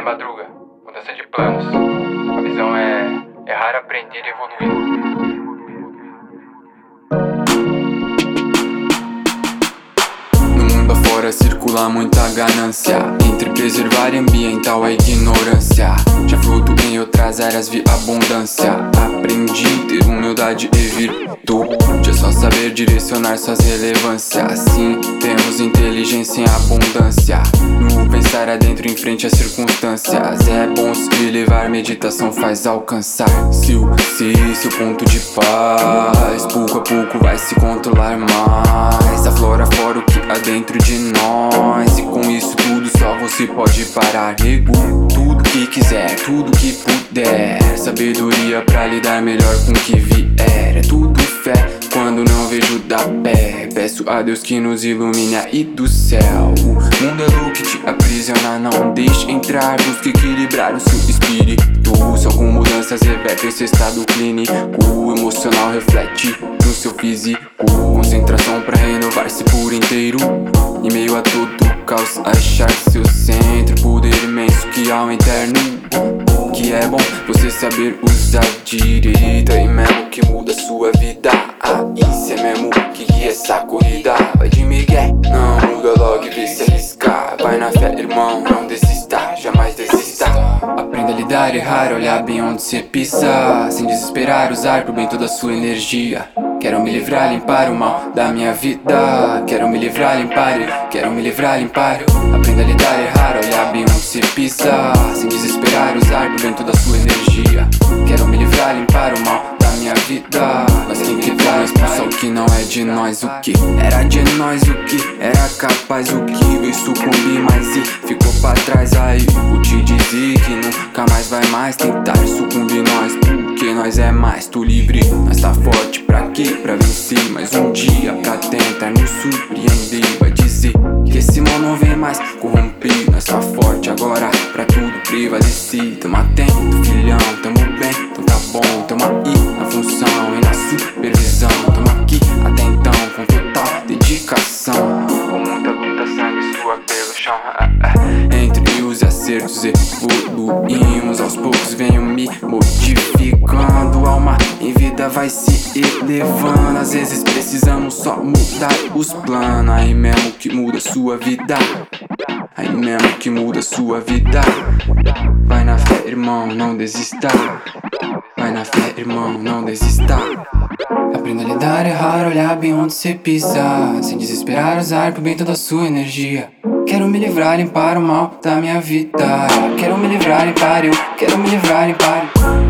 madruga, mudança de planos. A visão é errar, aprender e evoluir. No mundo afora circula muita ganância. Entre preservar e ambiental a ignorância. Já fluto em outras áreas, vi abundância. Aprendi ter humildade e virtude. É só saber direcionar suas relevâncias. Assim temos inteligência em abundância. No pensar adentro em frente às circunstâncias. É bom se levar, meditação faz alcançar seu ponto de paz. Pouco a pouco vai se controlar mais. Aflora fora o que há dentro de nós. E com isso tudo só você pode parar. Regule tudo que quiser, tudo que puder. Sabedoria pra lidar melhor com o que vier. É tudo fé quando não vejo dar pé. Peço a Deus que nos ilumine aí do céu. O mundo é louco que te aprisiona, não deixe entrar. Busque equilibrar o seu espírito. Só com mudanças reverte esse estado clínico. O emocional reflete no seu físico. Concentração pra renovar-se por inteiro. Em meio a todo caos achar seu centro. Poder imenso que há o interno. Que é bom você saber usar direito. Aí mesmo que muda a sua vida. Isso é mesmo que guia essa corrida. Vai de migué, não muda logo e vê se arriscar. Vai na fé, irmão, não desista, jamais desista. Aprenda a lidar, errar, olhar bem onde cê pisa. Sem desesperar, usar pro bem toda a sua energia. Quero me livrar, limpar o mal da minha vida. Quero me livrar, limpar, quero me livrar, limpar. Aprenda a lidar, errar, olhar bem onde cê pisa. Sem desesperar, usar pro bem toda a sua energia. Quero me livrar, limpar o mal da minha vida. Mas quem quebrar, expulsar o que não é de nós. O que era de nós, o que era capaz. O que veio sucumbir, mas e ficou pra trás. Aí vou te dizer que nunca mais vai mais tentar sucumbir nós. Porque nós é mais, tô livre. Nós tá forte pra quê? Pra vencer mais um dia, pra tentar nos surpreender. Vai dizer que esse mal não vem mais corromper. Nós tá forte agora pra tudo prevalecer. Tamo atento, filhão, tamo bem, então tá bom. Tamo aí na função e na supervisão. Tamo aqui até então com total dedicação. Com muita luta, sangue sua pelo chão. Entre os acertos evoluímos. Aos poucos venho me modificando. Alma em vida vai se elevando. Às vezes precisamos só mudar os planos. Aí mesmo que muda sua vida. Aí mesmo que muda sua vida. Vai na fé, irmão, não desista. Vai na fé, irmão, não desista. Aprenda a lidar, errar, olhar bem onde cê pisa. Sem desesperar, usar pro bem toda a sua energia. Quero me livrar, limpar o mal da minha vida. Quero me livrar, limpar, eu quero me livrar, limpar.